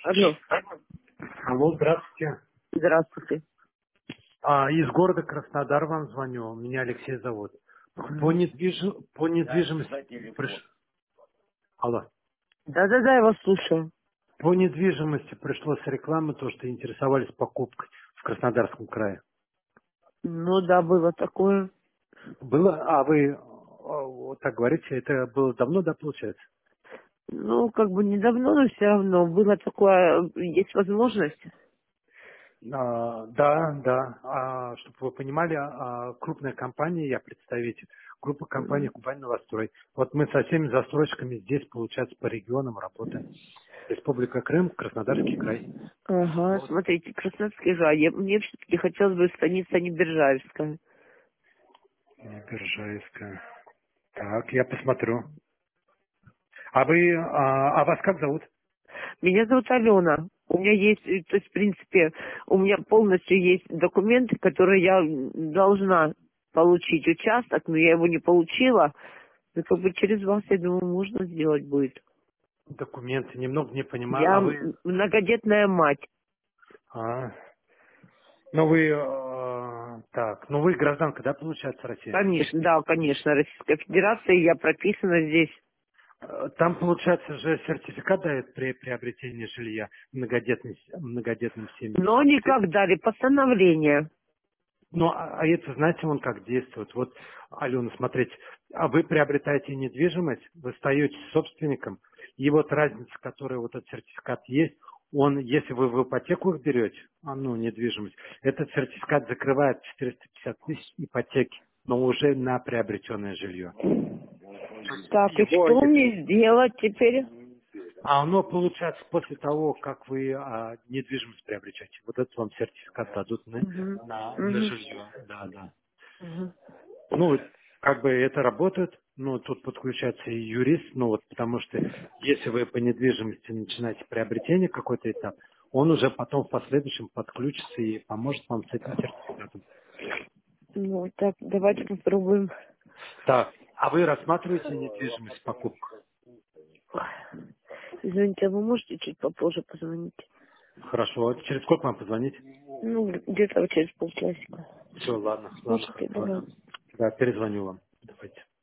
Алло, Алло, здравствуйте. здравствуйте. Из города Краснодар вам звоню. Меня Алексей зовут. По, Мгм. по недвижимости Алло. Да-да-да, я вас слушаю. По недвижимости пришло с рекламы то, что интересовались покупкой в Краснодарском крае. Ну да, было такое. Было, вы вот так говорите, это было давно, да, получается? Ну, как бы недавно, но все равно было такое, есть возможность. Да, да. Чтобы вы понимали, крупная компания, я представитель, группа компаний Мгм. «Кубань Новострой». Вот мы со всеми застройщиками здесь, получается, по регионам работаем. Республика Крым, Краснодарский край. Ага, Вот. смотрите, Краснодарский край. Мне все-таки хотелось бы станица Небережаевская. Биржаевская. Так, я посмотрю. Вас как зовут? Меня зовут Алена. У меня есть, то есть, в принципе, у меня полностью есть документы, которые я должна получить участок, но я его не получила. И как бы через вас, я думаю, можно сделать будет. Документы, немного не понимаю. Я многодетная мать. А, вы гражданка, да, получается, России? Конечно, да, конечно, Российская Федерация, я прописана здесь. Там, получается, же сертификат дает при приобретении жилья многодетным семьям. Но они как дали постановление. Ну, это, знаете, он как действует. Вот, Алена, смотрите, вы приобретаете недвижимость, вы стаете собственником, и вот разница, которая вот этот сертификат есть, он, если вы в ипотеку их берете, недвижимость, этот сертификат закрывает 450 тысяч ипотеки, но уже на приобретенное жилье. То есть Так, и его, что мне сделать теперь? оно получается после того, как вы недвижимость приобретете. Вот этот вам сертификат дадут Мгм, на мгм, жилье. Да, да. мгм. Ну, как бы это работает, тут подключается и юрист, потому что если вы по недвижимости начинаете приобретение какой-то этап, он уже потом в последующем подключится и поможет вам с этим сертификатом. Ну, так, давайте попробуем. Так, а вы рассматриваете недвижимость покупку? Извините, а вы можете чуть попозже позвонить? Хорошо, через сколько вам позвонить? Ну, где-то вот через полчасика. Все, ладно, Слушайте, хорошо. давай. Да, перезвоню вам. Давайте.